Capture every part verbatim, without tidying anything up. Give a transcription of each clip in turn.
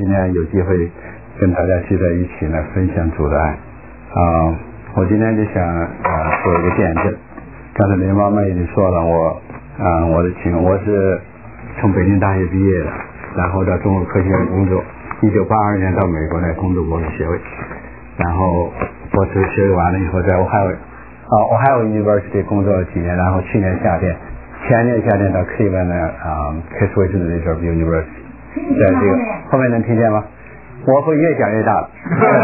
今天有机会跟大家聚在一起呢，分享主的爱啊、呃！我今天就想啊、呃、做一个见证。刚才林妈妈已经说了我啊、呃、我的情况，我是从北京大学毕业的，然后到中国科学院工作，一九八二年到美国来攻读博士学位，然后博士学位完了以后，在我还有啊我还有 University 工作了几年，然后去年夏天。前年夏天到 Cleveland 的啊 Case Western Reserve University， 在这个后面能听见吗？我会越讲越大了。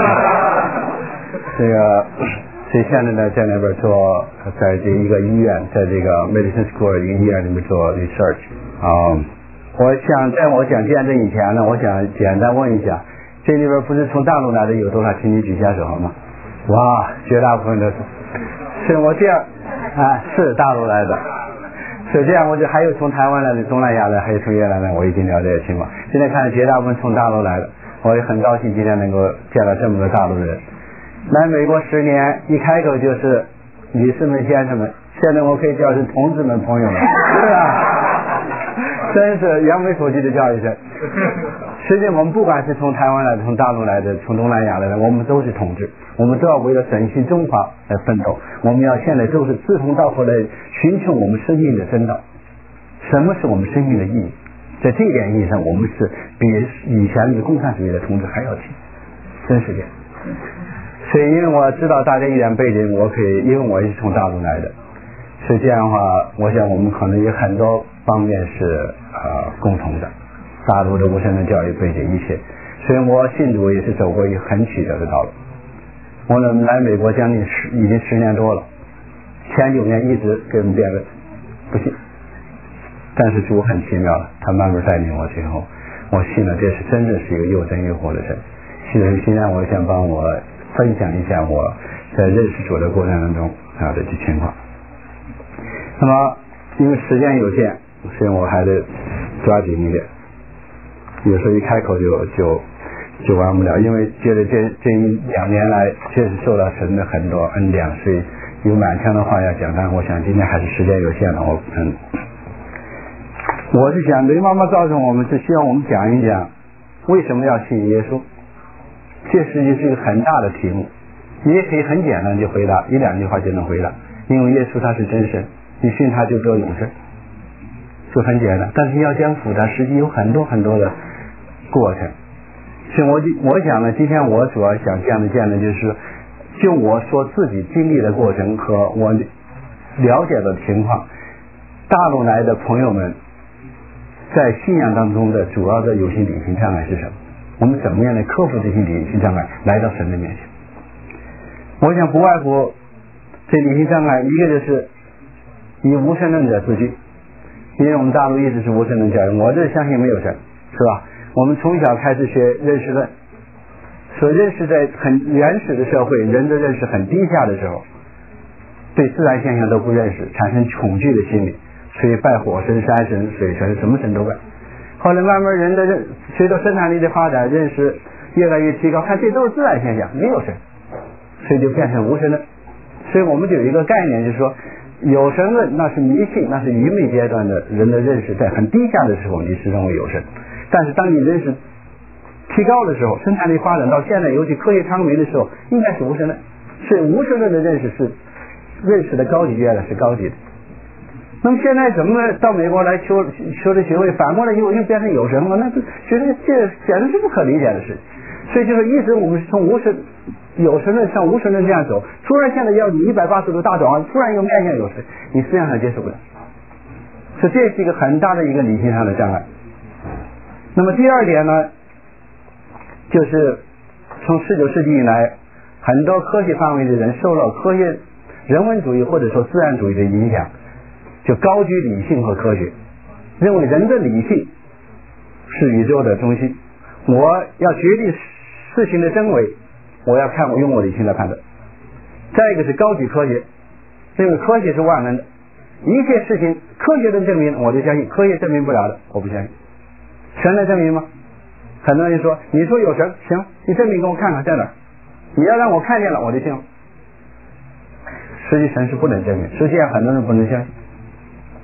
这个所以现在呢，在那边做，在这一个医院，在这个 Medicine School 一个医院里面做 research 啊、嗯。我想在我讲见证以前呢，我想简单问一下，这里边不是从大陆来的有多少，请你举下手好吗？哇，绝大部分都是。是我这样啊，是大陆来的。是这样，我就还有从台湾来的、东南亚的，还有从越南的，我已经了解情况。现在看绝大部分从大陆来的，我也很高兴今天能够见到这么多大陆人。来美国十年，一开口就是女士们、先生们，现在我可以叫是同志们、朋友们，是吧？真是扬眉吐气的叫一声。实际我们不管是从台湾来的、从大陆来的、从东南亚来的，我们都是同志，我们都要为了振兴中华来奋斗。我们要现在都是志同道合来寻求我们生命的真道。什么是我们生命的意义？在这一点意义上，我们是比以前的共产主义的同志还要亲，真是这样。所以因为我知道大家一点背景，我可以，因为我也是从大陆来的，所以这样的话，我想我们可能有很多方面是呃共同的。大陆的无神论教育背景一切，所以我信主也是走过一个很曲折的道路。我呢来美国将近十已经十年多了，前九年一直跟人辩论不信，但是主很奇妙了，他慢慢带领我之后，我信了这是真正是一个又真又活的神。其实现在我想帮我分享一下我在认识主的过程当中啊的这情况。那么因为时间有限，所以我还得抓紧一点。有时候一开口就就就完不了，因为觉得这这一两年来确实受到神的很多恩典，所以有满腔的话要讲，但我想今天还是时间有限了，我嗯，我是想雷妈妈告诉我们是希望我们讲一讲为什么要信耶稣，这实际是一个很大的题目，你也可以很简单就回答，一两句话就能回答，因为耶稣他是真神，你信他就得永生，就很简单。但是要讲复杂，实际有很多很多的过程。所以我我想呢，今天我主要想这样的见证，就是说就我说自己经历的过程和我了解的情况，大陆来的朋友们在信仰当中的主要的有些理性障碍是什么，我们怎么样来克服这些理性障碍来到神的面前。我想不外乎这理性障碍，一个就是以无神论者自居，因为我们大陆一直是无神论教育，我这相信没有神，是吧？我们从小开始学认识论，所认识在很原始的社会，人的认识很低下的时候，对自然现象都不认识，产生恐惧的心理，所以拜火神、山神、水神，什么神都拜。后来慢慢人的认随着生产力的发展，认识越来越提高，看这都是自然现象，没有神，所以就变成无神论。所以我们就有一个概念，就是说有神论那是迷信，那是愚昧阶段的人的认识，在很低下的时候你是认为有神，但是当你认识提高的时候，生产力发展到现在，尤其科学昌明的时候，应该是无神论。所以无神论的认识是认识的高级阶段，是高级的。那么现在怎么到美国来修修的学位，反过来又又变成有神了？那是觉得这简直是不可理解的事情。所以就是一直我们是从无神有神论向无神论这样走，突然现在要你一百八十度大转弯，突然又面向有神，你思想上接受不了。所以这是一个很大的一个理性上的障碍。那么第二点呢，就是从十九世纪以来，很多科学范围的人受到科学人文主义或者说自然主义的影响，就高居理性和科学，认为人的理性是宇宙的中心，我要决定事情的真伪，我要看我用我理性来判断。再一个是高举科学，认为科学是万能的，一切事情科学能证明我就相信，科学证明不了的我不相信。神能证明吗？很多人说你说有神，行，你证明给我看看在哪儿，你要让我看见了我就信了。实际神是不能证明，实际上很多人不能相信。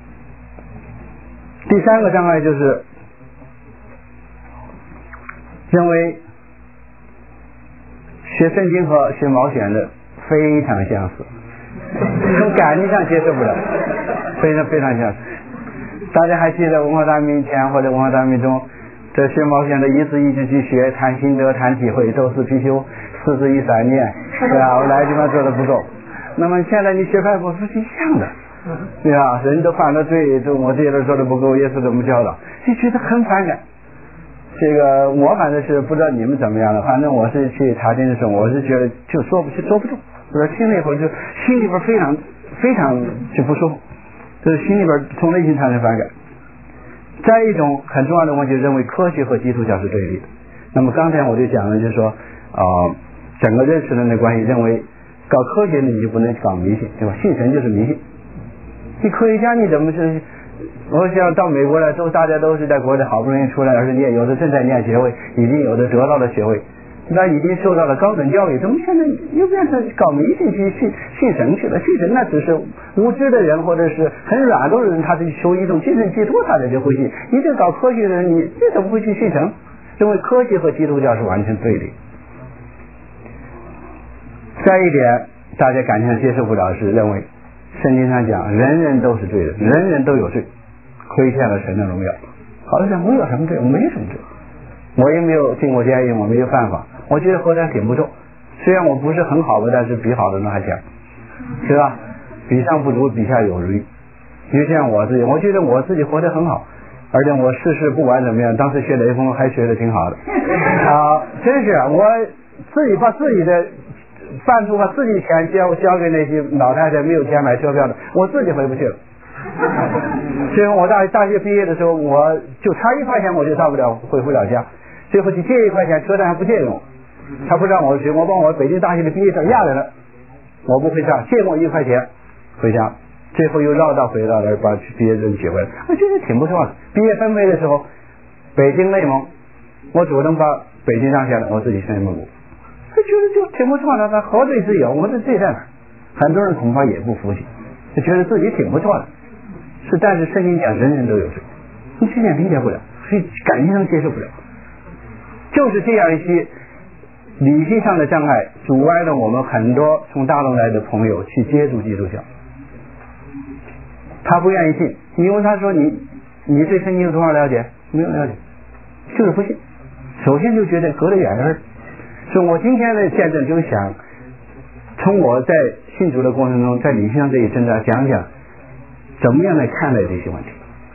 第三个障碍就是认为学圣经和学毛选的非常相似，从感情上接受不了，非常非常相似。大家还记得文化大革命前或者文化大革命中，这学毛选的一字一句去学，谈心得谈体会，周四必修，四字一散念，对吧？我来地方做的不够。那么现在你学派不是一样的，对吧？人都犯了罪，就我这些人做的不够，耶稣怎么教导？就觉得很反感。这个我反正是不知道你们怎么样了，反正我是去查经的时候，我是觉得就说不说不住，我听了以后就心里边非常非常就不舒服，就是心里边从内心产生反感。再一种很重要的问题，认为科学和基督教是对立的。那么刚才我就讲了，就是说啊、呃，整个认识人的关系，认为搞科学的你就不能搞迷信，对吧？信神就是迷信。你科学家你怎么是？我想到美国来，都大家都是在国内好不容易出来，而且念有的正在念学位，已经有的得到了学位，那已经受到了高等教育，怎么现在又变成搞迷信去信信神去了？信神那只是无知的人或者是很软弱的人，他是求一种精神寄托，他才就会信。你这搞科学的人，你这怎么会去信神？因为科学和基督教是完全对立。再一点，大家感情上接受不了是认为圣经上讲人人都是罪人，人人都有罪，亏欠了神的荣耀。好像我有什么罪？我没什么罪，我也没有进过监狱，我没有犯法，我觉得活得挺不错。虽然我不是很好的，但是比好的人还强，是吧？比上不足，比下有余。就像我自己，我觉得我自己活得很好，而且我事事不管怎么样，当时学雷锋还学得挺好的啊，真是我自己把自己的犯出把自己钱交交给那些老太太没有钱买车票的，我自己回不去了。所以我大大学毕业的时候，我就差一块钱我就到不了回不了家，最后去借一块钱，车站还不借用，他不让我去，我把我北京大学的毕业证压着了，我不回家，借我一块钱回家，最后又绕道回到了把毕业证取回来，我觉得挺不错的。毕业分配的时候，北京内蒙，我主动把北京让下来，我自己去内蒙古。他觉得就挺不错的，他何罪之有？我的罪在哪？很多人恐怕也不服气，就觉得自己挺不错的。是，但是圣经讲人人都有罪，你现在理解不了，所以感情上接受不了。就是这样一些理性上的障碍，阻碍了我们很多从大陆来的朋友去接触基督教。他不愿意信，因为他说你你对圣经有多少了解？没有了解，就是不信。首先就觉得隔得远的。所以我今天的见证就想从我在信主的过程中，在理性上这一挣扎，讲讲怎么样来看待这些问题。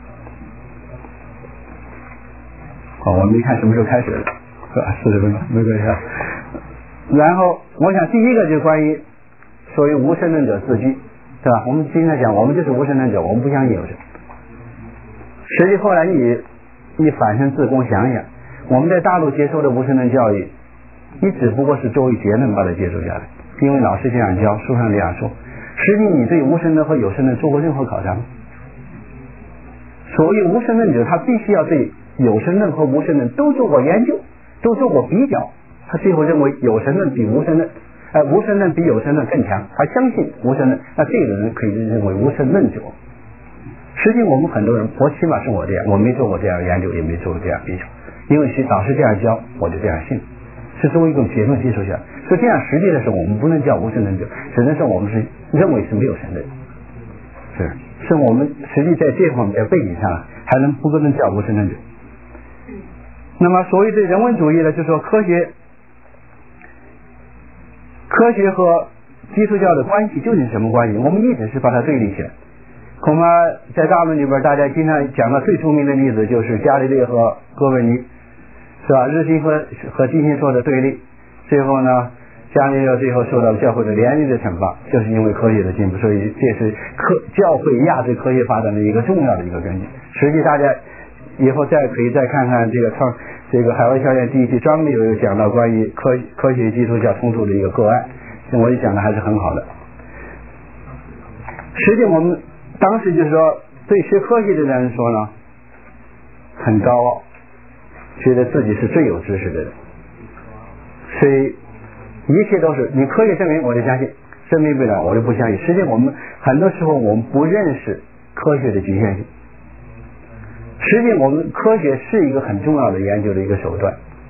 好，我们没看什么时候开始的，四十分钟，没关系啊。然后我想第一个就是关于所谓无神论者自居，对吧？我们经常讲我们就是无神论者，我们不相信有神。实际后来你你反身自宫想想，我们在大陆接受的无神论教育，你只不过是作为结论把它接受下来，因为老师这样教，书上这样说。实际你对无神论和有神论做过任何考察吗？所谓无神论者，他必须要对有神论和无神论都做过研究，都做过比较，他最后认为有神论比无神论，呃，无神论比有神论更强，他相信无神论，那这个人可以认为无神论者。实际我们很多人，我起码是我这样，我没做过这样研究，也没做过这样比较，因为是老师这样教，我就这样信。是作为一种结论接受下来，所以这样实际的时候，我们不能叫无神论者，只能说我们是认为是没有神的人，是是我们实际在这方面的背景上还能不能叫无神论者。那么所谓对人文主义呢，就是说科学科学和基督教的关系究竟是什么关系？我们一直是把它对立起来。恐怕在大陆里边，大家经常讲的最出名的例子就是伽利略和哥白尼。是吧？日心和和金星说的对立，最后呢，伽利略最后受到教会的严厉的惩罚，就是因为科学的进步，所以这是科教会亚洲科学发展的一个重要的一个根据。实际大家以后再可以再看看这个创这个海外校园第一期专门有讲到关于科科学基督教冲突的一个个案，我也讲的还是很好的。实际我们当时就是说，对学科学的人说呢，很高傲。觉得自己是最有知识的人，所以一切都是你科学证明我就相信，证明不了我就不相信。实际我们很多时候我们不认识科学的局限性。实际我们科学是一个很重要的研究的一个手段，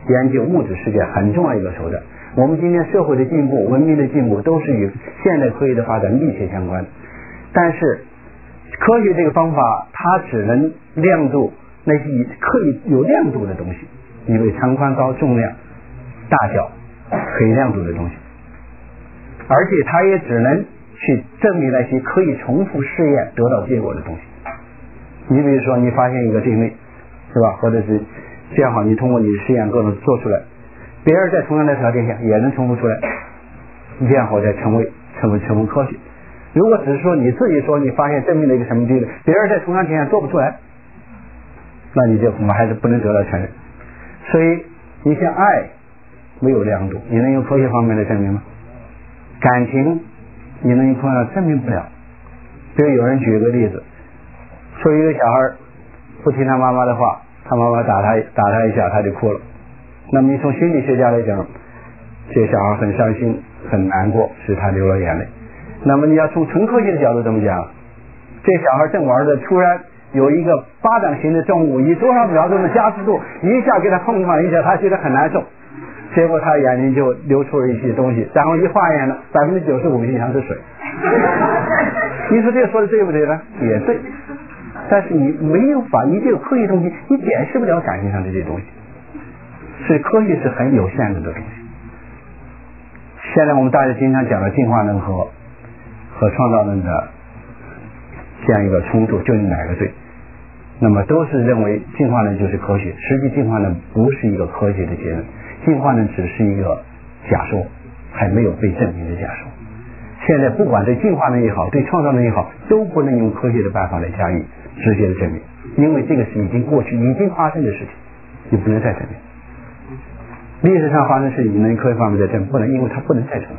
研究物质世界很重要一个手段。我们今天社会的进步、文明的进步都是与现代科学的发展密切相关的。但是科学这个方法它只能亮度那些可以有亮度的东西，因为长宽高重量大小可以亮度的东西，而且它也只能去证明那些可以重复试验得到结果的东西。你比如说你发现一个定律是吧，或者是这样好，你通过你的实验各种做出来，别人在同样的条件下也能重复出来，这样好才成为成为成为科学。如果只是说你自己说你发现证明了一个什么定律，别人在同样条件下做不出来，那你就恐怕还是不能得到承认。所以你像爱没有亮度，你能用科学方面来证明吗？感情你能用科学证明不了。比如有人举一个例子，说一个小孩不听他妈妈的话，他妈妈打他打他一下他就哭了，那么你从心理学家来讲，这小孩很伤心很难过，使他流了眼泪。那么你要从纯科学的角度怎么讲？这小孩正玩着，突然有一个巴掌形的重物以多少秒钟的加速度一下给他碰撞一下，他觉得很难受，结果他眼睛就流出了一些东西，然后一化验了百分之九十五以上是水。你说这个说的对不对呢？也对，但是你没有法，你这个科学东西你解释不了感情上这些东西，所以科学是很有限制的东西。现在我们大家经常讲的进化论和和创造论的这样一个冲突，究竟哪个对？那么都是认为进化论就是科学，实际进化论不是一个科学的结论，进化论只是一个假说，还没有被证明的假说。现在不管对进化论也好，对创造论也好，都不能用科学的办法来加以直接的证明，因为这个是已经过去已经发生的事情，你不能再证明。历史上发生的事情能科学方面再证明，不能，因为它不能再重复。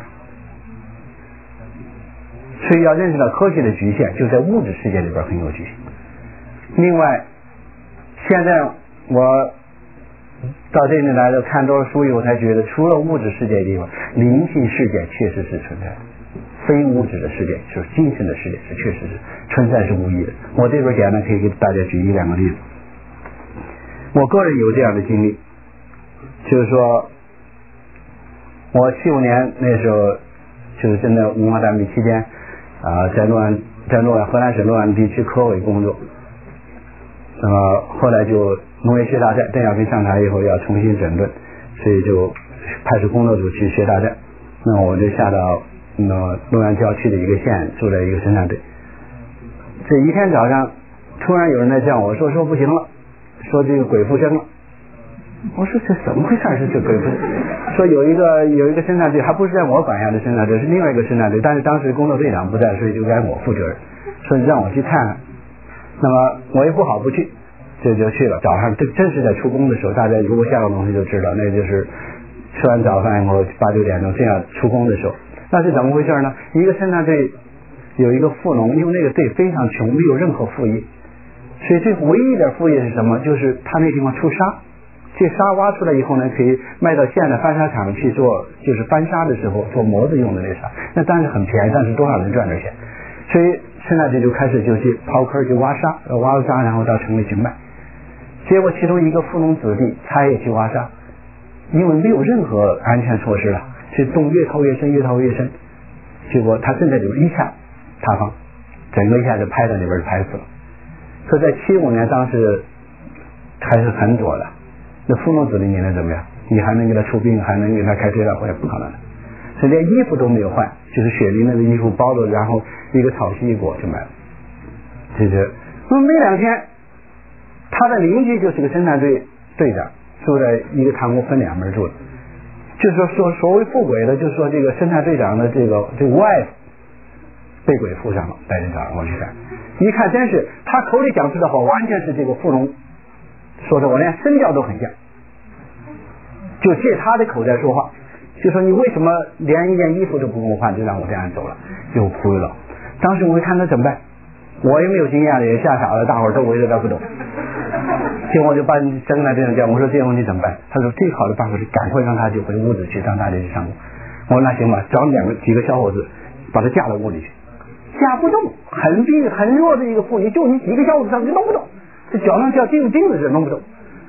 所以要认识到科学的局限就在物质世界里边很有局限。另外现在我到这里来的看多少书以后才觉得，除了物质世界以外，灵性世界确实是存在的，非物质的世界就是精神的世界是确实是存在是无疑的。我这边简单可以给大家举一两个例子。我个人有这样的经历，就是说我七五年那时候就是真的文化大革命期间啊、呃，在洛阳在洛阳河南省洛阳地区科委工作，那么后来就农业学大寨，邓小平上台以后要重新整顿，所以就派出工作组去学大寨。那我就下到那洛阳郊区的一个县，住在一个生产队。这一天早上突然有人来叫我说说不行了，说这个鬼附身了。我说这怎么回事？是这鬼附身？说有一个有一个生产队，还不是在我管辖的生产队，是另外一个生产队，但是当时工作队长不在，所以就该我负责任，说你让我去看看。那么我也不好不去，这就去了。早上正正是在出工的时候，大家如果下过农村就知道，那就是吃完早饭以后八九点钟这样出工的时候。那是怎么回事呢？一个生产队有一个富农，因为那个队非常穷，没有任何副业，所以这唯一的副业是什么？就是他那地方出沙，这沙挖出来以后呢，可以卖到县的翻砂厂去做，就是翻砂的时候做模子用的那沙，那当然很便宜，但是多少人赚点钱。所以生产队就开始就去刨坑去挖沙，挖了沙然后到城里去卖。结果其中一个富农子弟他也去挖沙，因为没有任何安全措施了，这洞越掏越深越掏越深，结果他正在里面一下塌方，整个一下就拍到里边就拍死了。可在七五年当时还是很左的，那富农子弟你能怎么样？你还能给他出兵，还能给他开追悼会？不可能的。所以连衣服都没有换，就是雪梨那个衣服包了，然后一个草席一裹就买了。这是那么没两天，他的邻居就是个生产队队长，住在一个堂屋分两门住的。就是说说所谓富贵的，就是说这个生产队长的这个这个外甥被鬼附上了。白天早上我去看，一看真是他口里讲出的话，完全是这个富农说的，我连声调都很像，就借他的口在说话，就说你为什么连一件衣服都不给我换，就让我这样走了，就哭了。当时我一看他怎么办，我也没有经验了，也吓傻了，大伙儿都围着他不懂。结果我就把生产队长叫，我说这个问题怎么办？他说最好的办法是赶快让他就回屋子去，让大家去上工。我说那行吧，找两个几个小伙子把他架到屋里去，架不动，很病很弱的一个妇女，就你几个小伙子上去弄不动，这脚上叫钉钉子是弄不动。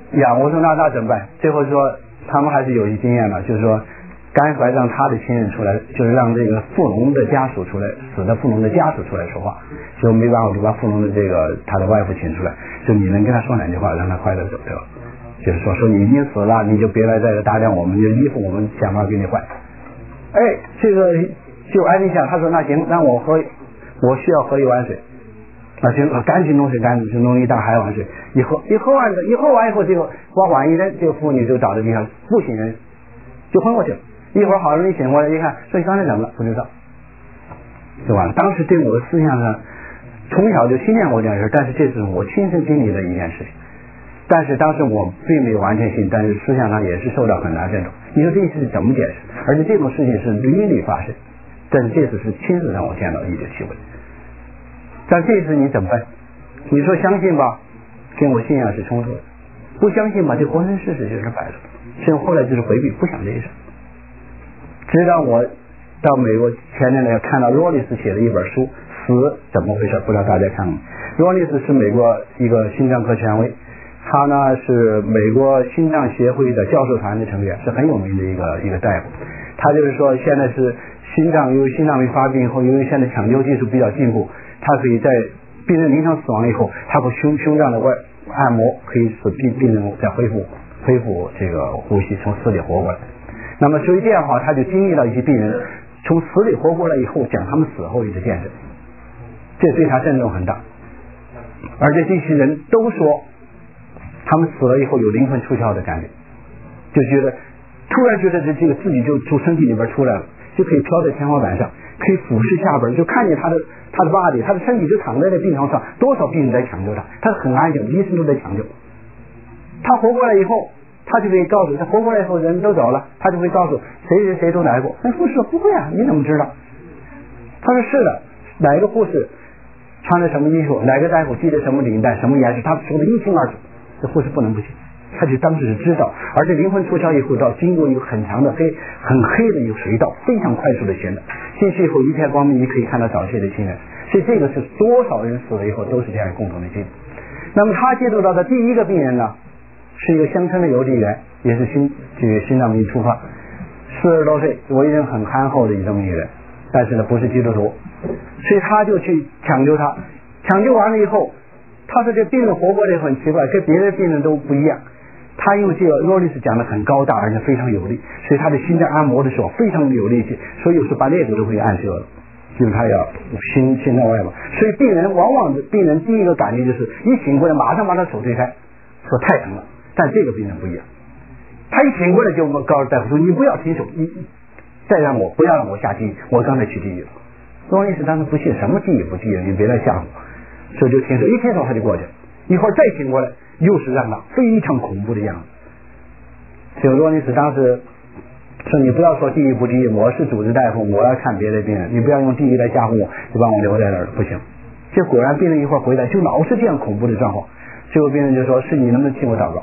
呀，我说那那怎么办？最后说他们还是有些经验了，就是说赶快让他的亲人出来，就是让这个富农的家属出来，死的富农的家属出来说话。就没办法，就把富农的这个他的外父请出来，就你能跟他说两句话，让他快乐走掉。就是说说你已经死了，你就别来再打扰我们，就衣服我们想办法给你换。哎，这个就安静下，他说那行，那我喝，我需要喝一碗水。那行，赶紧弄水，赶紧就弄一大海碗水。一喝，一喝完，一喝完以后，这个缓缓一人，这个妇女就倒在地上不省人，就昏过去了。一会儿好容易醒过来，一看，说你刚才怎么了？不知道，对吧？当时对我的思想上，从小就听见过这件事，但是这是我亲身经历的一件事情。但是当时我并没有完全信，但是思想上也是受到很大震动。你说这件事怎么解释？而且这种事情是屡屡发生，但是这次是亲自让我见到一点体会。但这次你怎么办？你说相信吧，跟我信仰是冲突的；不相信吧，就浑身是事就是摆了。所以后来就是回避，不想这些事。直到我到美国前年来看到罗利斯写的一本书《死怎么回事》，不知道大家看过。罗利斯是美国一个心脏科权威，他呢是美国心脏协会的教授团的成员，是很有名的一个一个大夫。他就是说，现在是心脏由于心脏病发病以后，由于现在抢救技术比较进步，他可以在病人临床死亡以后，他把胸胸脏的外按摩，可以使病病人再恢复恢复这个呼吸，从死里活过来。那么所以这样的话，他就经历了一些病人从死里活过来以后，讲他们死后的见证，这对他震动很大。而且这些人都说，他们死了以后有灵魂出窍的感觉，就觉得突然觉得这这个自己就从身体里边出来了，就可以飘在天花板上，可以俯视下边，就看见他的他的 body， 他的身体就躺在那病床上，多少病人在抢救他，他很安静，医生都在抢救。他活过来以后，他就会告诉他活过来以后人都走了，他就会告诉谁谁谁都来过。那护士说不会啊，你怎么知道？他说是的，哪一个护士穿的什么衣服，哪个大夫系的什么领带，什么颜色，他说的一清二楚。这护士不能不信，他就当时是知道。而且灵魂出窍以后，到经过一个很长的黑很黑的一个隧道，非常快速的旋转进去以后，一片光明，你可以看到早泄的亲人。所以这个是多少人死了以后都是这样共同的经历。那么他接触到的第一个病人呢，是一个乡村的邮递员，也是心这个心脏病突发，四十多岁，为人很憨厚的这么一个人，但是呢不是基督徒，所以他就去抢救他。抢救完了以后，他说这病人活过来很奇怪，跟别的病人都不一样。他用这个罗律师讲的很高大，而且非常有力，所以他的心脏按摩的时候非常的有力气，所以有时候把肋骨都会按折了，就是他要心心脏外嘛。所以病人往往病人第一个感觉就是一醒过来马上把他手推开，说太疼了。但这个病人不一样，他一醒过来就告诉大夫说你不要停手，你再让我不要让我下地狱，我刚才去地狱了。罗律师当时不信什么地狱不地狱，你别来吓我，所以就停手，一停手他就过去了，一会儿再醒过来又是让他非常恐怖的样子。所以罗律师当时说你不要说地狱不地狱，我是主治大夫，我要看别的病人，你不要用地狱来吓唬我，就把我留在那儿，不行。结果果然病人一会儿回来就老是这样恐怖的状况，最后病人就说是你能不能替我祷告。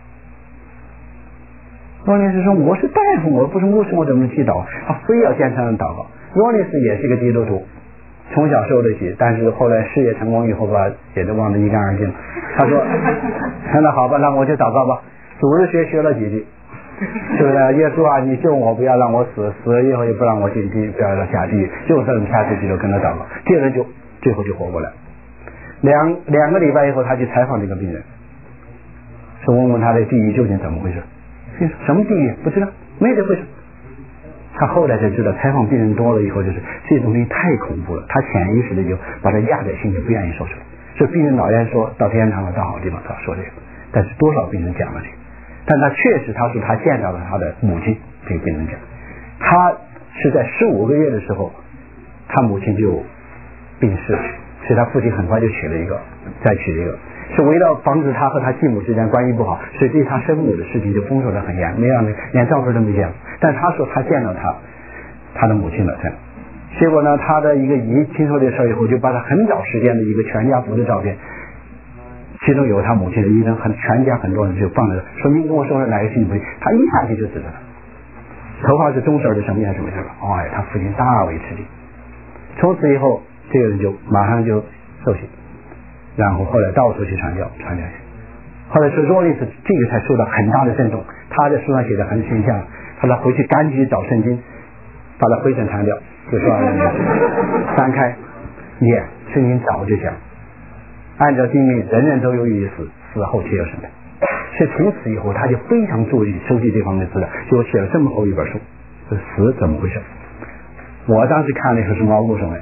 罗律师说我是大夫，我不是牧师，我怎么能替祷告？他非要坚持让祷告。罗律师也是一个基督徒，从小受得起，但是后来事业成功以后吧，也都忘得一干二净。他说那好吧，那我就祷告吧。主日学学了几句，是不是耶稣啊，你救我，不要让我死，死了以后也不让我进地狱，不要让下地狱，就这么下去就跟他祷告。这人就最后就活过来。两两个礼拜以后，他去采访这个病人，说问问他的地狱究竟怎么回事。什么地狱不知道，没这回事。他后来才知道，采访病人多了以后，就是这东西太恐怖了，他潜意识的就把它压在心里，不愿意说出来。所以病人老愿说到天堂了，到好地方，他说这个，但是多少病人讲了这个，但他确实他说他见到了他的母亲，给病人讲，他是在十五个月的时候，他母亲就病逝，所以他父亲很快就娶了一个，再娶了一个。是为了防止他和他继母之间关系不好，所以对他生母的事情就封锁得很严，没让连照片都没见过。但他说他见到他他的母亲了，真的。结果呢，他的一个姨听说这事以后，就把他很早时间的一个全家福的照片，其中有他母亲的一张，很全家很多人就放在这，说您跟我说说哪个亲戚，他一下去就知道了，头发是棕色的，什么颜色没事吧？哎，他父亲大为吃惊。从此以后，这个人就马上就受洗。然后后来到处去传教，传教去。 后来说罗利斯这个才受到很大的震动，他在书上写的很形象，他说回去赶紧找圣经，把他灰尘弹掉，就说翻开，耶，圣经早就讲，按照定命，人人都有一死，死后且有审判。是从此以后，他就非常注意收集这方面的资料，就写了这么厚一本书。这死怎么回事？我当时看的时候是毛骨悚然，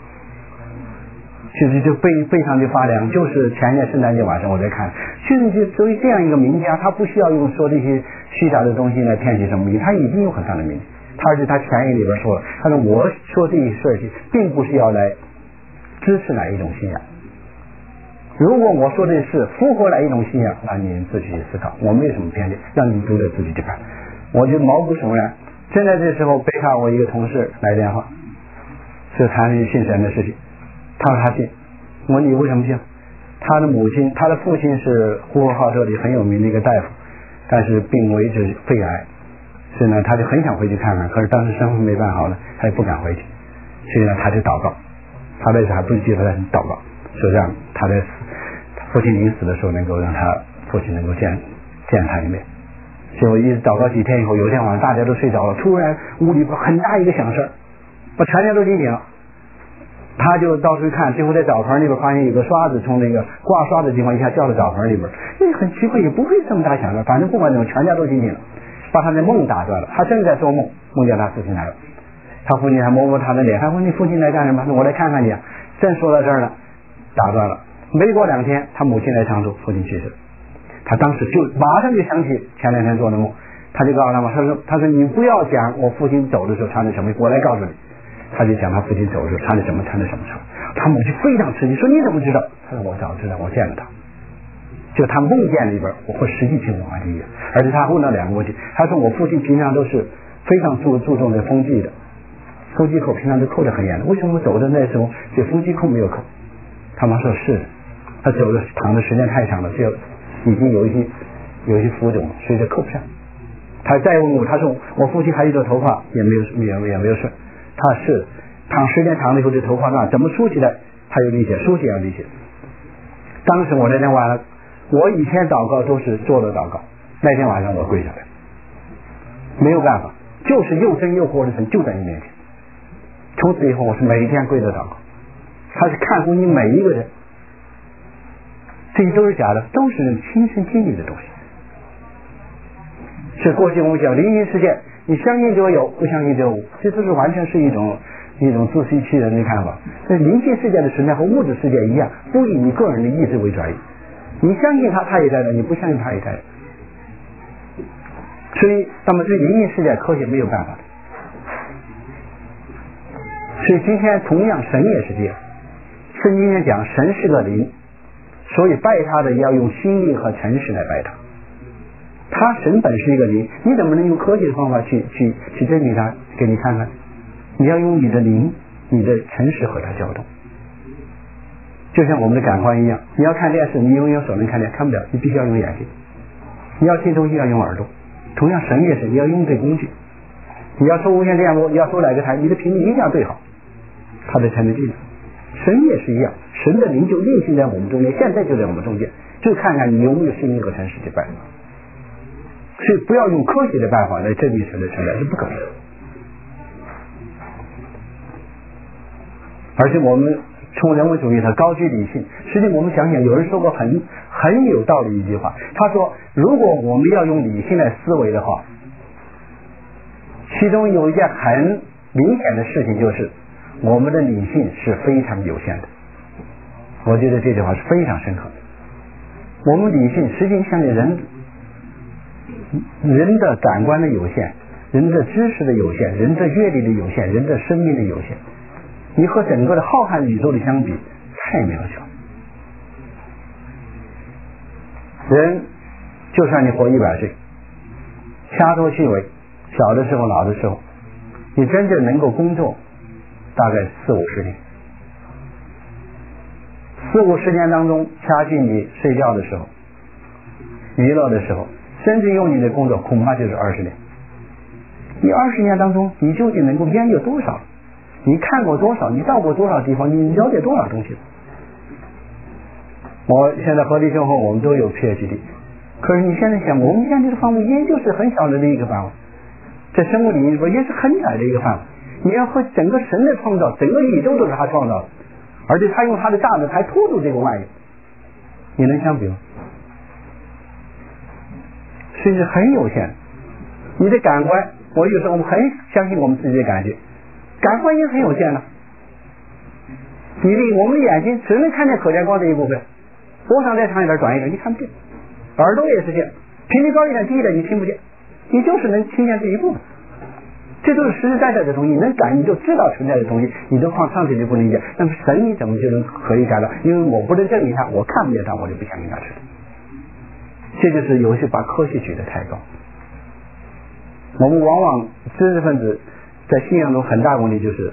其实就背背上就发凉。就是前年圣诞节晚上我在看，就是就作为这样一个名家，他不需要用说这些虚假的东西来骗取什么名，他已经有很大的名气。他而且他前言里边说了，他说我说这些事情并不是要来支持哪一种信仰。如果我说的是符合哪一种信仰，那你自己去思考，我没有什么偏见，让你读者自己去看。我就毛骨悚然。正在这时候，北卡我一个同事来电话，是谈信神的事情。他说他信，我问你为什么信？他的母亲，他的父亲是呼和浩特里很有名的一个大夫，但是病危着肺癌，所以呢，他就很想回去看看，可是当时生活没办好了，他也不敢回去，所以呢，他就祷告，他那时候还不记得他祷告，说让他在父亲临死的时候能够让他父亲能够见见他一面。结果一直祷告几天以后，有一天晚上大家都睡着了，突然屋里很大一个响声，把全家都惊醒了。他就到处看，最后在澡盆里边发现有个刷子从那个挂刷的地方一下掉到澡盆里边，哎，很奇怪，也不会这么大响声，反正不管怎么，全家都惊醒了，把他的梦打断了。他正在做梦，梦见他父亲来了，他父亲还摸摸他的脸，他说你父亲来干什么？我来看看你啊。正说到这儿呢，打断了。没过两天，他母亲来长途，父亲去世。他当时就马上就想起前两天做的梦，他就告诉他们，他说他说你不要讲我父亲走的时候穿的什么，我来告诉你。他就讲他父亲走的时候穿的什么穿的什么穿。他母亲非常吃惊，说你怎么知道？他说我早知道，我见了他。就他梦见里边，我会实际情况还是一样。而且他问了两个问题，他说我父亲平常都是非常注注重的风纪的，风纪扣平常都扣得很严的，为什么走的那时候这风纪扣没有扣？他妈说是，他走的躺的时间太长了，就已经有一些有一些浮肿，所以就扣不上。他再问我，他说我父亲还有一朵头发也没有也也没有顺，他是躺时间长了以后这头发那怎么梳起来他有力气，梳起来有力气。当时我那天晚上，我以前祷告都是坐着祷告，那天晚上我跪下来，没有办法，就是又真又活的神就在你面前。从此以后我是每一天跪着祷告，他是看顾你每一个人，这些都是假的，都是亲身经历的东西。是过去我们讲灵异事件，你相信就有，不相信就无，这都是完全是一种一种自欺欺人的看法。那灵性事件的存在和物质世界一样，不以你个人的意志为转移，你相信他他也在的，你不相信他也在的。所以那么对灵异事件科学没有办法的。所以今天同样神也是这样，圣经上讲神是个灵，所以拜他的要用心灵和诚实来拜他。他神本是一个灵，你怎么能用科学的方法去去去证明他给你看看？你要用你的灵，你的诚实和他交通。就像我们的感官一样，你要看电视，你用用手能看见，看不了，你必须要用眼睛。你要听东西要用耳朵，同样神也是，你要用这工具。你要收无线电波，你要收哪个台，你的频率一定要对好，他的才能进。神也是一样，神的灵就运行在我们中间，现在就在我们中间，就看看你有没有心灵和诚实去拜。所以不要用科学的办法来证明神的存在，是不可能的。而且我们从人文主义它高居理性，实际我们想想，有人说过很很有道理一句话，他说如果我们要用理性来思维的话，其中有一件很明显的事情，就是我们的理性是非常有限的。我觉得这句话是非常深刻的。我们理性实际上人人的感官的有限，人的知识的有限，人的阅历的有限，人的生命的有限，你和整个的浩瀚宇宙的相比太渺小。人就算你活一百岁，掐头去尾，小的时候老的时候，你真正能够工作大概四五十年，四五十年当中掐去你睡觉的时候，娱乐的时候，甚至用你的工作恐怕就是二十年。你二十年当中你究竟能够研究多少，你看过多少，你到过多少地方，你了解多少东西。 我现在和弟兄和我们都有 P H D， 可是你现在想，我们现在这个范围研究是很小的一个范围，在生物领域里边也是很窄的一个范围。你要和整个神的创造，整个宇宙都是他创造的，而且他用他的大能还拖住这个万有，你能相比吗？所以是很有限的。你的感官，我有时候我们很相信我们自己的感觉，感官也很有限的。你的我们的眼睛只能看见可见光的一部分，脖上再长一点短一点你看不见，耳朵也是这样，频率高一点低一点你听不见，你就是能听见这一部分。这都是实实在在的东西，你能感你就知道存在的东西，你都放上去就不理解。那么神你怎么就能可以感到？因为我不能证明他，我看不见他，我就不相信他是的。这就是有些把科学举得太高。我们往往知识分子在信仰中很大问题就是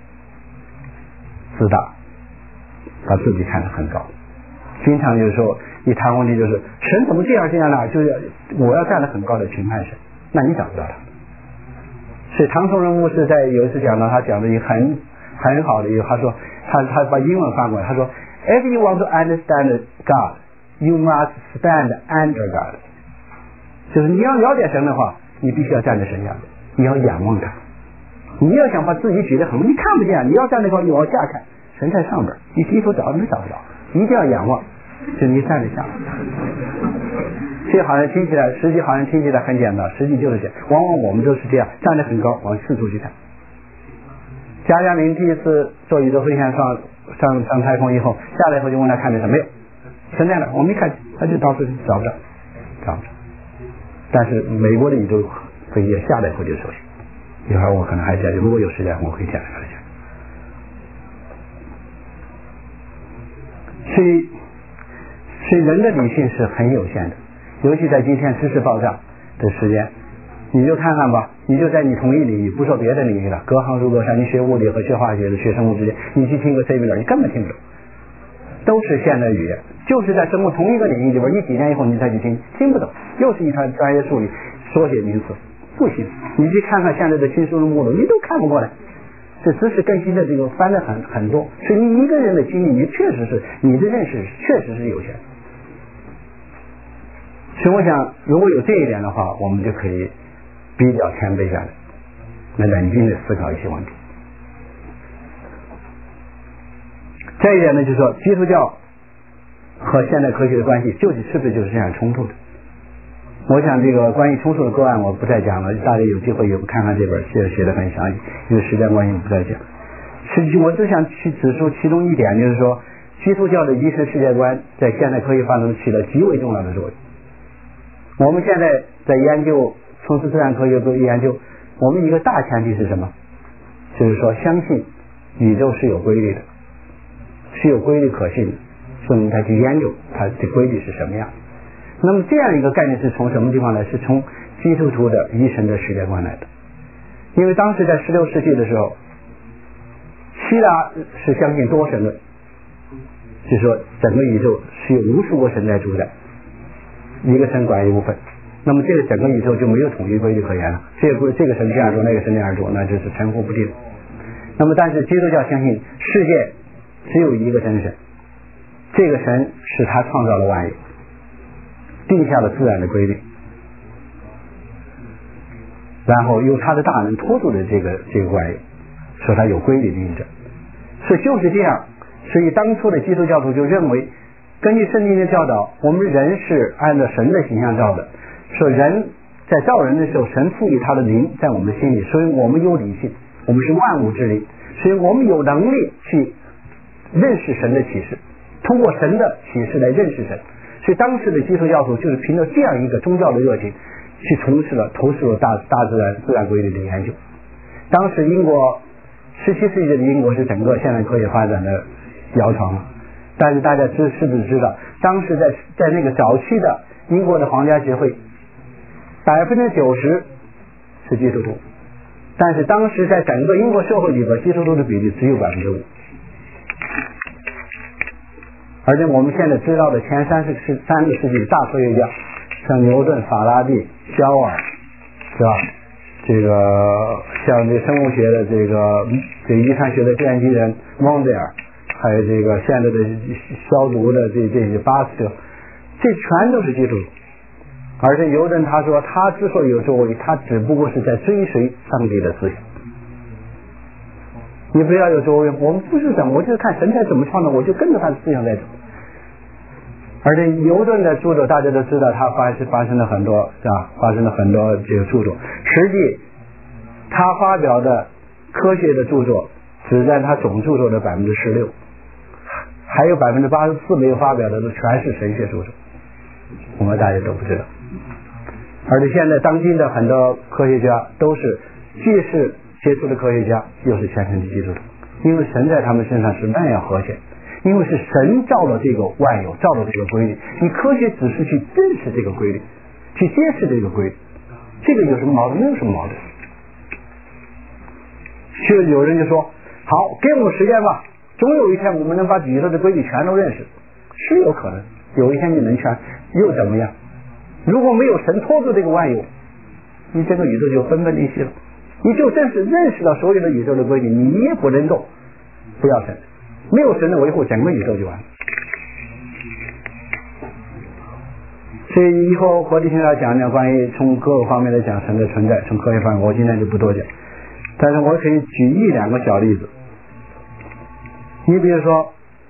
自大，把自己看得很高。经常有时候一谈问题就是神怎么这样这样呢？就是我要站得很高的评判神，那你找不到他。所以唐崇荣牧师在有一次讲到，他讲的一个很很好的一个，他说他他把英文翻过来，他说 If you want to understand God, you must stand under God。 就是你要了解神的话，你必须要站在神下，你要仰望他。你要想把自己举得很，你看不见，你要站在高，你往下看，神在上边，你低头找你找不着，你一定要仰望，就你站在下。这好像听起来，实际好像听起来很简单，实际就是这样。往往我们都是这样，站得很高，往四处去看。加加林第一次做宇宙飞船上上上太空以后，下来以后就问他看见什么没有？神在哪？我没看见，他就到处找不着，找不着。但是美国的宇宙飞机下来以后就熟悉。一会儿我可能还讲，如果有时间我会讲一讲。所以，所以人的理性是很有限的。尤其在今天知识爆炸的时间，你就看看吧，你就在你同一领域，不说别的领域了，隔行如隔山，你学物理和学化学的学生物之间，你去听个 seminar， 你根本听不懂，都是现代语言，就是在生物同一个领域里边，你几年以后你再去听，听不懂，又是一团专业术语，缩写名词，不行。你去看看现在的新书的目录，你都看不过来。这知识更新的这个翻的很很多，所以你一个人的经历，你确实是你的认识确实是有限。所以我想，如果有这一点的话，我们就可以比较谦卑下来，来冷静的思考一些问题。再一点呢，就是说基督教和现代科学的关系究竟是不是就是这样冲突的？我想这个关于冲突的个案我不再讲了，大家有机会也看看这本写写的很详细，因为时间关系我不再讲。实际我只想去指出其中一点，就是说基督教的一神世界观在现代科学发展中起了极为重要的作用。我们现在在研究从事自然科学做研究，我们一个大前提是什么？就是说相信宇宙是有规律的，是有规律可信的，所以我们才去研究它的规律是什么样。那么这样一个概念是从什么地方来？是从基督徒的一神的世界观来的。因为当时在十六世纪的时候，希腊是相信多神论，就是说整个宇宙是有无数个神在主宰，一个神管一部分，那么这个整个宇宙就没有统一规律可言了。这个这个神这样做，那个神那样做，那就是神乎不定。那么但是基督教相信世界只有一个真神，这个神是他创造了万有，定下了自然的规律，然后用他的大能拖住了这个这个万有，说他有规律的运转。所以就是这样，所以当初的基督教徒就认为，根据圣经的教导，我们人是按照神的形象造的，说人在造人的时候，神赋予他的灵在我们的心里，所以我们有理性，我们是万物之灵，所以我们有能力去认识神的启示，通过神的启示来认识神。所以当时的基督教徒就是凭着这样一个宗教的热情，去从事了投入了大大自然自然规律的研究。当时英国十七世纪的英国是整个现代科学发展的摇床，但是大家知是不是知道，当时在在那个早期的英国的皇家协会，百分之九十是基督徒，但是当时在整个英国社会里边，基督徒的比例只有百分之五。而且我们现在知道的前三十世三个世纪的大科学家，像牛顿、法拉第、肖尔，是吧？这个像这生物学的这个这遗传学的奠基人汪德尔， 还有这个现在的消毒的这这些巴斯特，这全都是基督徒。而且尤人他说，他之所以有作为，他只不过是在追随上帝的思想。你不要有作为，我们不是怎么，我就是看神在怎么创造，我就跟着他的思想在走。而且牛顿的著作大家都知道，他发生发生了很多是吧？发生了很多这个著作。实际他发表的科学的著作只占他总著作的百分之十六，还有百分之八十四没有发表的都全是神学著作，我们大家都不知道。而且现在当今的很多科学家都是既是接触的科学家，又是虔诚的基督徒，因为神在他们身上是那样和谐，因为是神造了这个万有，造了这个规律，你科学只是去认识这个规律，去揭示这个规律，这个有什么矛盾？没有什么矛盾。就有人就说，好，给我们时间吧，总有一天我们能把宇宙的规律全都认识，是有可能，有一天你能全，又怎么样？如果没有神托住这个万有，你这个宇宙就分崩离析了。你就真是认识到所有的宇宙的规律，你也不能够不要神，没有神的维护，整个宇宙就完了。所以以后活地现在讲讲关于从各个方面来讲神的存在，从科学方面我今天就不多讲，但是我可以举一两个小例子。你比如说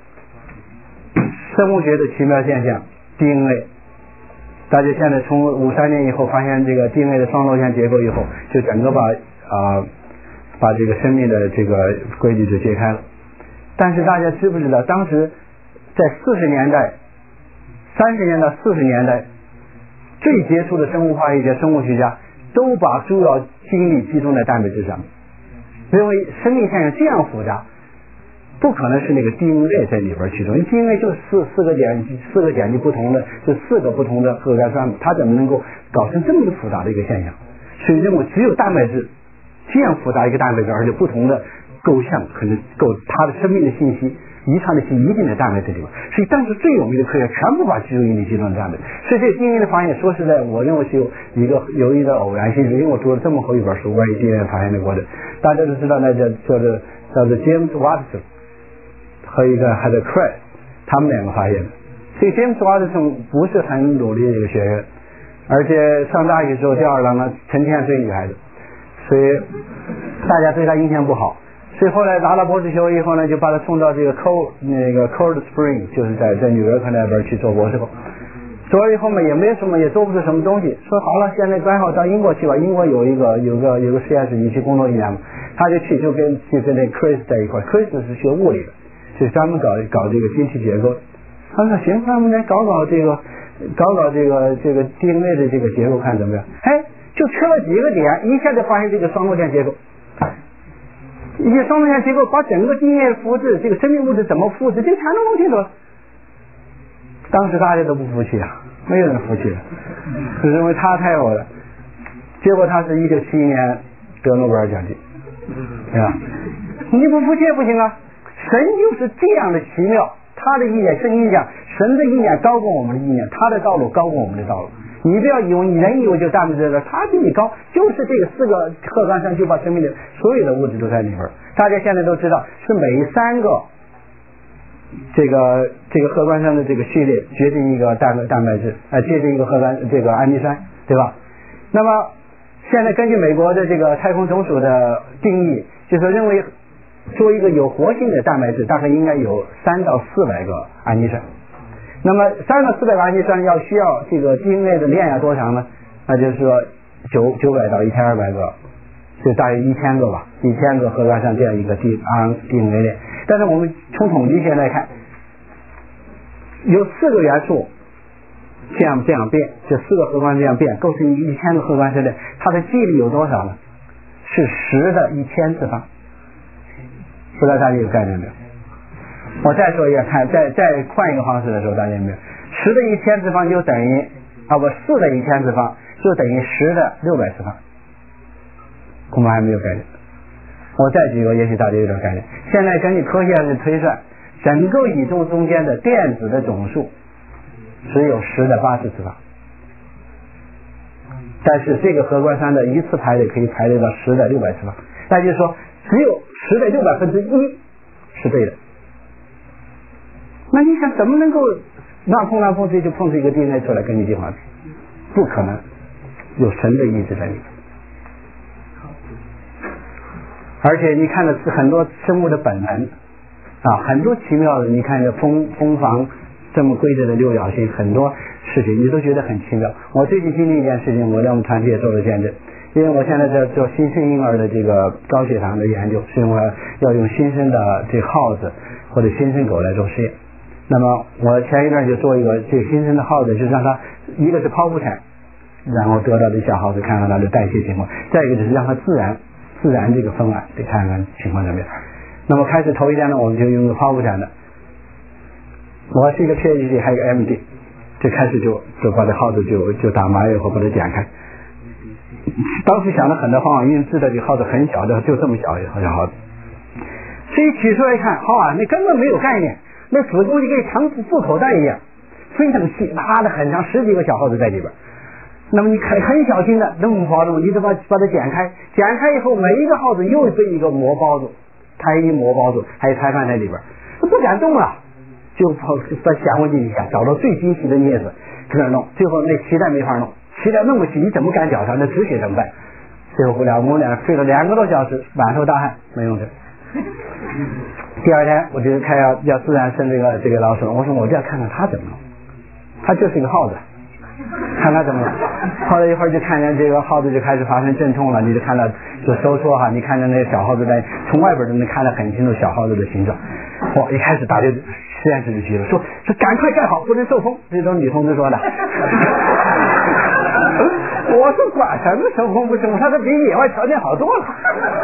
生物学的奇妙现象 D N A， 大家现在从五三年以后发现这个 D N A 的双螺旋结构以后，就整个把啊、呃、把这个生命的这个规律就揭开了。但是大家知不知道，当时在四十年代、三十年代、四十年代，最杰出的生物化学家、生物学家都把主要精力集中在蛋白质上，认为生命现象这样复杂，不可能是那个 D N A 在里边去做，因为 D N A 就是四四个点四个点击不同的，就四个不同的核苷酸，它怎么能够搞成这么复杂的一个现象？所以认为只有蛋白质这样复杂一个蛋白质，而且不同的构象可能够它的生命的信息、遗传的信息一定在蛋白质里边。所以当时最有名的科学全部把注意力集中在蛋白质。所以这个 D N A 的发现，说实在，我认为是有一个有一个偶然性，因为我读了这么厚一本书关于 D N A 发现的过程，大家都知道那叫叫做叫做 James Watson 和一个还有 Craig， 他们两个发现的。所以 James Watson 不是很努力的一个学生，而且上大学时候吊儿郎当，成天追女孩子，所以大家对他印象不好。所以后来拿到博士学位以后呢，就把他送到这个 Cold 那个 Cold Spring， 就是在在纽约克那边去做博士后。做了以后嘛，也没什么，也做不出什么东西。说好了，现在刚好到英国去吧，英国有一个有个有个实验室，你去工作一年嘛。他就去，就跟就跟那 Chris 在一块 ，Chris 是学物理的，就是专门搞搞这个晶体结构。他说行，那我们来搞搞这个搞搞这个这个 D N A 的这个结构，看怎么样？哎，就缺了几个点，一下就发现这个双螺旋结构。一些双螺旋结构把整个 D N A 复制，这个生命物质怎么复制，这全都弄清楚了。当时大家都不服气啊，没有人服气了，是认为他太好了。结果他是一九七一年得诺贝尔奖金，对吧？你不服气也不行啊！神就是这样的奇妙，他的意念是意念，神的意念高过我们的意念，他的道路高过我们的道路。你不要以为你人以为就蛋白质了，它比你高，就是这个四个核苷酸就把生命的所有的物质都在里边。大家现在都知道，是每三个这个这个核苷酸的这个序列决定一个蛋蛋白质，呃，决定一个核苷这个氨基酸，对吧？那么现在根据美国的这个太空总署的定义，就是认为作为一个有活性的蛋白质，大概应该有三到四百个氨基酸。那么三到四百个氨基酸要需要这个 D N A 的链要多长呢？那就是说九九百到一千二百个，就大约一千个吧，一千个核苷酸这样一个 D N A 链。但是我们从统计现在看，有四个元素这样这样变，就四个核苷酸这样变，构成一千个核苷酸链，它的距离有多少呢？是十的一千次方。不知道大家有概念没有？我再说一个，看再再换一个方式的时候，大家有没有？十的一千次方就等于啊不，四的一千次方就等于十的六百次方。恐怕还没有概念。我再举个，也许大家有点概念。现在根据科学家的推算，整个宇宙中间的电子的总数只有十的八十次方，但是这个核苷酸的一次排列可以排列到十的六百次方，那就是说只有十的六百分之一是对的。 那你想怎么能够乱碰乱碰这就碰出一个 D N A 出来跟你地方？不可能，有神的意志在里面。而且你看的是很多生物的本能啊，很多奇妙的，你看这蜂蜂房这么规则的六角形，很多事情你都觉得很奇妙。我最近经历一件事情，我在我们团体也做了见证，因为我现在在做新生婴儿的这个高血糖的研究，是因为要用新生的这耗子或者新生狗来做实验。那么我前一段就做一个这个新生的耗子，就让它一个是剖腹产，然后得到的小耗子看看它的代谢情况，再一个就是让它自然自然这个分娩，得看看情况怎么样。那么开始头一天呢，我们就用个剖腹产的，我是一个 P H D 还有一个 M D， 就开始就就把这耗子就就打麻药后把它剪开。当时想了很多方法，因为知道这耗子很小的，就这么小一个耗子，所以取出来一看，好啊，那根本没有概念，那子宫就跟长布口袋一样，非常细，拉的很长，十几个小耗子在里边。那么你很很小心的那么保重，你得把把它剪开，剪开以后每一个耗子又被一个膜包住，胎衣膜包住，还有胎盘在里边，不敢动了，就把显微镜一下，找到最精细的镊子在那弄，最后那脐带没法弄，脐带那么细，你怎么敢绞它？那止血怎么办？最后不了，我们俩费了两个多小时，满头大汗，没用成。第二天我就看要要自然生这个这个老鼠，我说我就要看看他怎么弄，他就是一个耗子。看他怎么了，后来一会儿就看见这个耗子就开始发生阵痛了，你就看到就收缩哈，你看见那个小耗子在从外边就能看得很清楚小耗子的形状。哇，一开始打这实验室就去了，说说赶快盖好，不能受风，这都是女同志说的。我说管什么受风不受风，他说比野外条件好多了。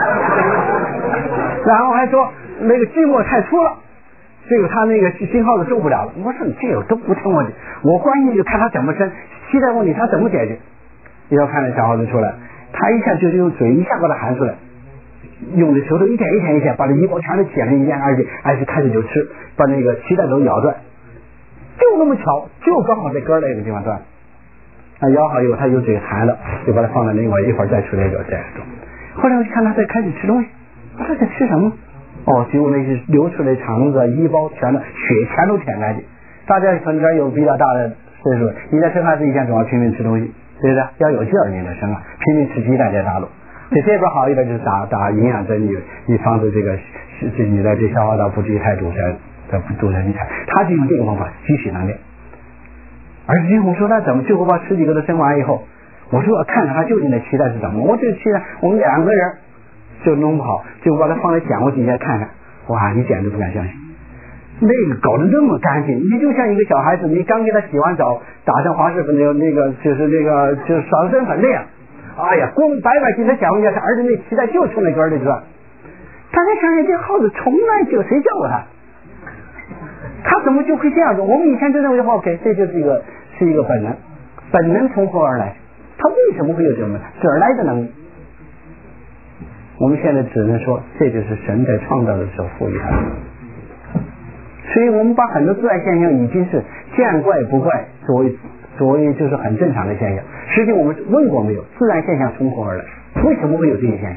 然后还说那个锯末太粗了。这个他那个新耗子受不了了，我说你这个都不成问题，我关键就看他怎么生，期待问题他怎么解决。要看那小耗子出来，他一下就用嘴一下把它含出来，用的舌头一点一点一点把这衣包全都剪成一点，而且而且开始就吃，把那个脐带都咬断，就那么巧，就刚好在根儿那个地方断。他咬好以后，他有嘴含了，就把它放在另外一会儿再出来一个再种。后来我就看他在开始吃东西，我说在吃什么？哦，结果那些流出来肠子、衣包全都血全都舔干净。大家可能有比较大的岁数，你在生孩子以前总要拼命吃东西，对不对？要有劲儿你才生啊，拼命吃鸡蛋在大陆。这这边好一点就是打打营养针，你你防止这个这你的这消化道不至于太堵塞，堵塞你看，他就用这个方法吸取能量。而且我说那怎么最后把十几个都生完以后，我说我看看他究竟的脐带是怎么，我这脐带我们两个人。就弄不好，就把它放在显微镜下看看，哇，你简直不敢相信，那个搞得那么干净，你就像一个小孩子，你刚给他洗完澡，打上滑石粉那个那个就是那个就是爽身粉那样，哎呀，光白白净的显微镜看，而且那脐带就从那根儿里转。大家想想，这耗子从来就谁教过他？他怎么就会这样子？我们以前就认为 OK， 这就是一个是一个本能，本能从何而来？他为什么会有这么哪儿来的能力？我们现在只能说，这就是神在创造的时候赋予他的。所以我们把很多自然现象已经是见怪不怪，作为作为就是很正常的现象。实际我们问过没有？自然现象从何而来？为什么会有这些现象？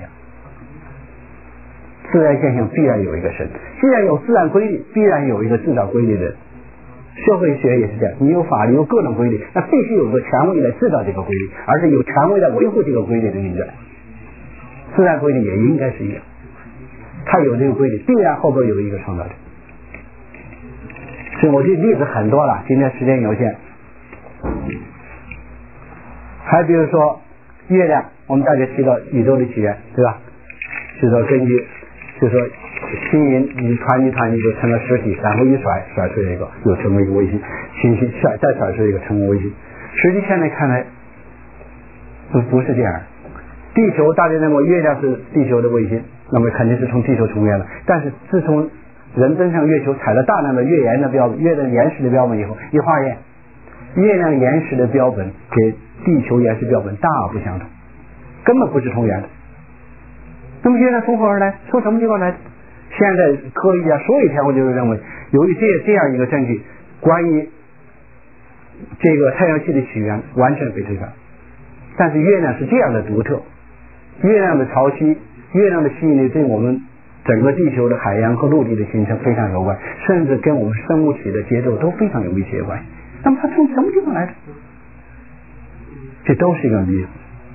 自然现象必然有一个神，既然有自然规律，必然有一个制造规律的人。社会学也是这样，你有法律有各种规律，那必须有个权威来制造这个规律，而且有权威来维护这个规律的运转。自然规律也应该是一样，它有这个规律，必然后边有一个创造者。所以我这例子很多了，今天时间有限。还比如说月亮，我们大家提到宇宙的起源，对吧？就说根据就说星云一团一团一就成了实体，然后一甩甩出一个，又成为一个卫星，星星甩再甩出一个成为卫星。实际现在看来不不是这样。地球大家认为月亮是地球的卫星，那么肯定是从地球重圆的。但是自从人登上月球，采了大量的月岩的标本、月亮岩石的标本以后，一化验，月亮岩石的标本跟地球岩石标本大不相同，根本不是同源的。那么月亮从何而来？从什么地方来？现在科学家所有天文就是认为，由于这这样一个证据，关于这个太阳系的起源完全被推翻。但是月亮是这样的独特。月亮的潮汐，月亮的吸引力对我们整个地球的海洋和陆地的形成非常有关，甚至跟我们生物体的节奏都非常有密切关系。那么它从什么地方来的？这都是一个谜。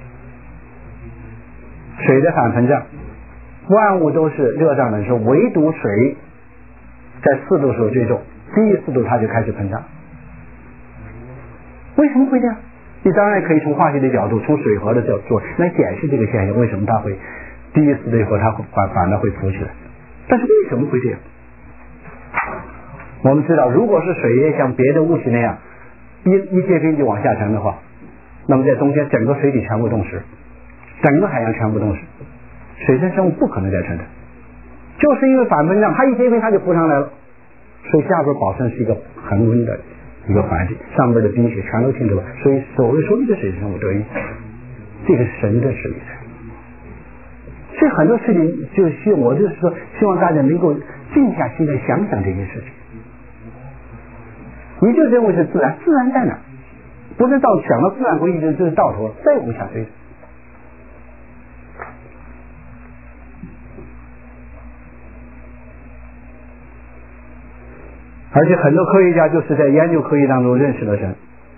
水的反膨胀，万物都是热胀冷缩，唯独水在四度时候最重，低于四度它就开始膨胀。为什么会这样？你当然可以从化学的角度，从水核的角度来解释这个现象，为什么它会低于四度以后它会反反而会浮起来。但是为什么会这样？我们知道，如果是水液像别的物体那样一一结冰就往下沉的话，那么在中间整个水体全部冻湿，整个海洋全部冻湿，水生生物不可能再存在。就是因为反膨胀，它一结冰它就浮上来了，水下边保证是一个恒温的一个环境，上边的冰雪全都清除了，所以所谓说一个水生物得以，这个神的实力。所以很多事情就希我就是说希望大家能够静下心来想想这件事情。你就认为是自然，自然在哪？不是到想到自然规律就就是到头了，再无下追的。而且很多科学家就是在研究科学当中认识了神。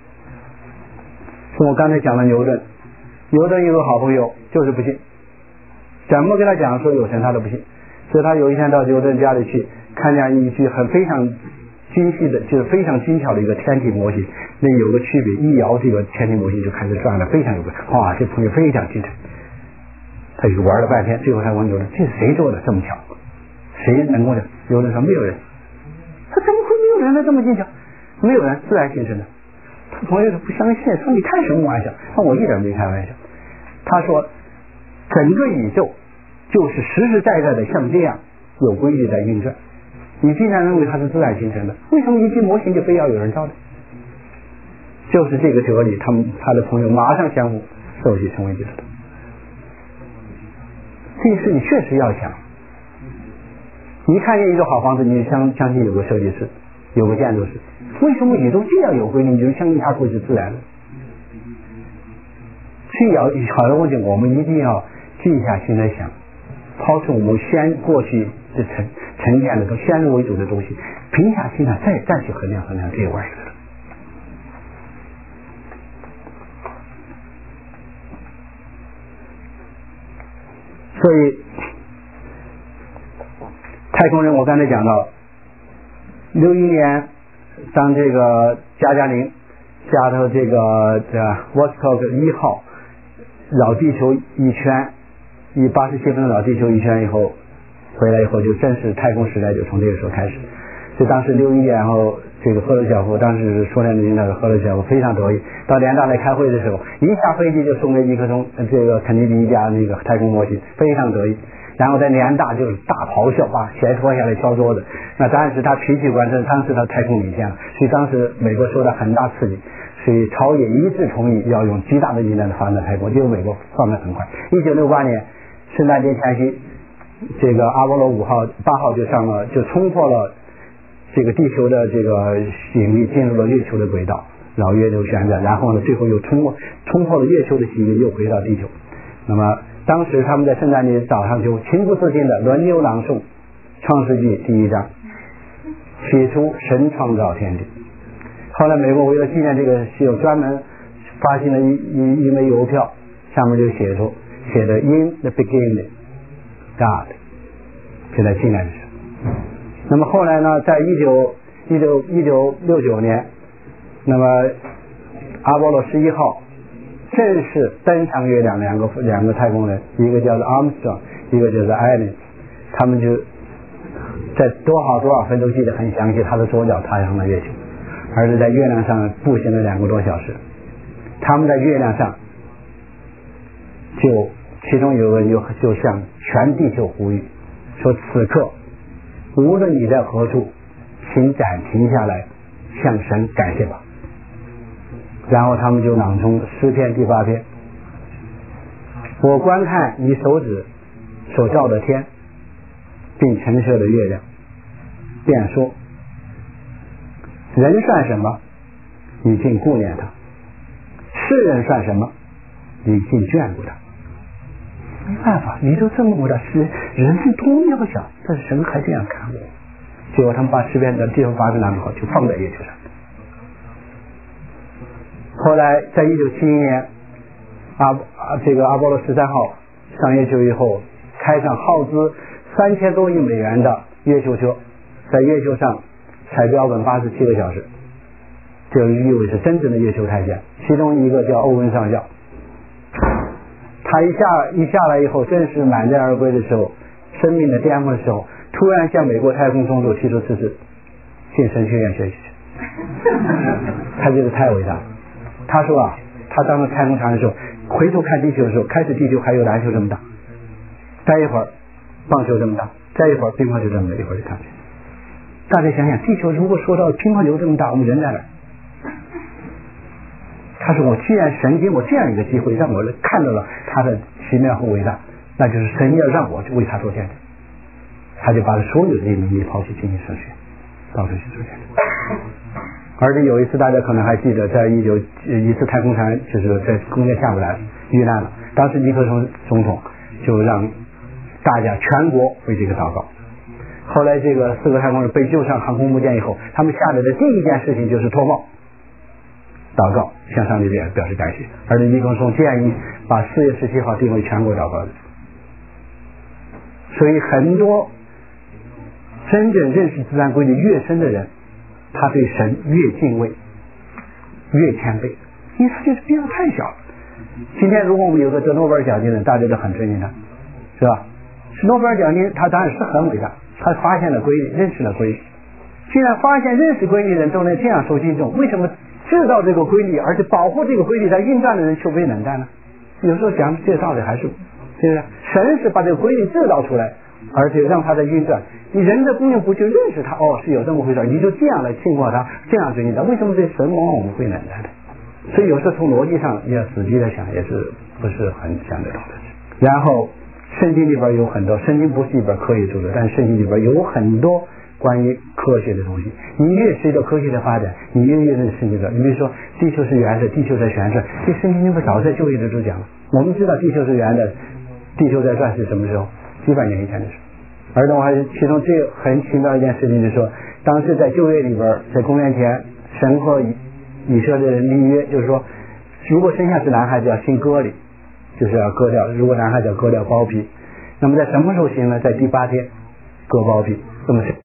像我刚才讲的牛顿，牛顿有个好朋友就是不信，怎么跟他讲说有神他都不信，所以他有一天到牛顿家里去，看见一具很非常精细的，就是非常精巧的一个天体模型，那有个区别，一摇这个天体模型就开始转了，非常有个，哇，这朋友非常精彩。他就玩了半天，最后还问牛顿，这是谁做的这么巧？谁能够的？牛顿说没有人。他怎么会没有人呢？这么精巧？没有人，自然形成的。他朋友不相信，说你开什么玩笑？那我一点没开玩笑。他说，整个宇宙就是实实在在的像这样有规律在运转。你既然认为它是自然形成的，为什么一些模型就非要有人造的？就是这个哲理，他们他的朋友马上相互受洗成为基督徒。这个事你确实要想。你看见一个好房子，你相相信有个设计师，有个建筑师，为什么宇宙这样有规律？你就相信它会是自然的？所以要好的问题，我们一定要静下心来想，抛出我们先过去的成成见的先入为主的东西，平下心来再再去衡量衡量这个玩意儿。所以太空人我刚才讲到六一年当这个加加林加到这个这 Vostok 一号绕地球一圈，以八十七分钟绕地球一圈以后回来以后，就正式太空时代就从这个时候开始。所以当时六一年后，这个赫鲁晓夫当时苏联的领导人赫鲁晓夫非常得意，到联大来开会的时候，一下飞机就送给尼克松这个肯尼迪一家那个太空模型，非常得意。然后在联大就是大咆哮，把鞋脱下来敲桌子。那当然是他脾气官正，当时他太空领先了，所以当时美国受到很大刺激，所以朝野一致同意要用极大的力量的发展太空，结果美国放得很快。一九六八年圣诞节前夕，这个阿波罗五号、八号就上了，就冲破了这个地球的这个引力，进入了月球的轨道，绕月球旋转，然后呢，最后又冲破冲破了月球的吸引力，又回到地球。那么当时他们在圣诞节早上就情不自禁的轮流朗诵创世纪第一章，起初神创造天地。后来美国为了纪念这个是有专门发行了一一一枚邮票，上面就写出写的 In the beginning God， 就在纪念的时候。那么后来呢，在一九一九一九六九年，那么阿波罗十一号正式登上月亮，两个两个太空人，一个叫做 Armstrong， 一个就是 Allen， 他们就在多少多少分都记得很详细，他的左脚踏上了月球，而是在月亮上步行了两个多小时。他们在月亮上就其中有个人就就向全地球呼吁说，此刻无论你在何处，请暂停下来向神感谢吧。然后他们就朗诵诗篇第八篇，我观看你手指所照的天并陈设的月亮，便说人算什么，你竟顾念他；世人算什么，你竟眷顾他。没办法，你都这么大，世人是多渺小，但是神还这样看我。结果他们把诗篇的地方八十拿好，就放在月球上。后来在一九七一年，阿啊这个阿波罗十三号上月球以后，开上耗资三千多亿美元的月球车，在月球上踩标本八十七个小时，这意味是真正的月球探险。其中一个叫欧文上校，他一下一下来以后，正是满载而归的时候，生命的巅峰的时候，突然向美国太空总署提出辞职，进神学院学习。他觉得太伟大了。他说啊，他当了太空船的时候，回头看地球的时候，开始地球还有篮球这么大，再一会儿棒球这么大，再一会儿乒乓球这么大，一会儿就看不见。大家想想，地球如果说到乒乓球这么大，我们人在哪？他说我既然神给我这样一个机会，让我看到了他的奇妙和伟大，那就是神要让我为他做见证。他就把所有的名利抛弃，进行神学，到处去做见证。而且有一次大家可能还记得，在一九一次太空船就是在空间下不来遇难了，当时尼克松总统就让大家全国为这个祷告。后来这个四个太空人被救上航空母舰以后，他们下来的第一件事情就是脱帽祷告，向上帝表示感谢。而且尼克松建议把四月十七号定为全国祷告日。所以很多真正认识自然规律越深的人，他对神越敬畏越谦卑，因为他就是比较太小了。今天如果我们有个得诺贝尔奖金的，大家都很尊敬他，是吧？诺贝尔奖金他当然是很伟大，他发现了规律，认识了规律。既然发现认识规律的人都能这样受敬重，为什么制造这个规律而且保护这个规律在运转的人却被冷淡呢？有时候讲这道理还是对不对？神是把这个规律制造出来，而且让它在运转。你人的功用不去认识它，哦，是有这么回事，你就这样来信过它，这样尊敬它。为什么对神往往我们会冷淡的？所以有时候从逻辑上要仔细的想，也是不是很想得到的。然后圣经里边有很多，圣经不是一本科学著作，但是圣经里边有很多关于科学的东西。你越随着科学的发展，你越越认识圣经的。你比如说地球是圆的，地球在旋转，这圣经里边早在旧约的就讲了。我们知道地球是圆的，地球在转是什么时候？几百年以前的事。而且我还是其中最很奇妙一件事情，就是说当时在旧约里边，在公元前神和以以色列人立约，就是说如果生下是男孩子要行割礼，就是要割掉，如果男孩子要割掉包皮。那么在什么时候行呢？在第八天割包皮。那么